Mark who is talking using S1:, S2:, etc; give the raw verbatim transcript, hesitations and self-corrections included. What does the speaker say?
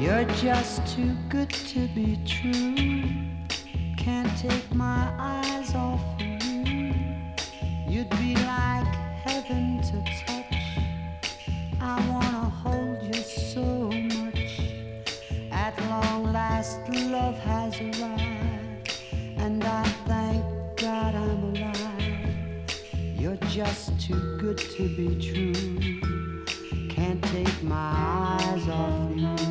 S1: You're just too good to be true. Can't take my eyes off of you. You'd be like heaven to touch. I wanna hold you so much. At long last love has arrived, and I thank God I'm alive. You're just too good to be true. Can't take my eyes off you.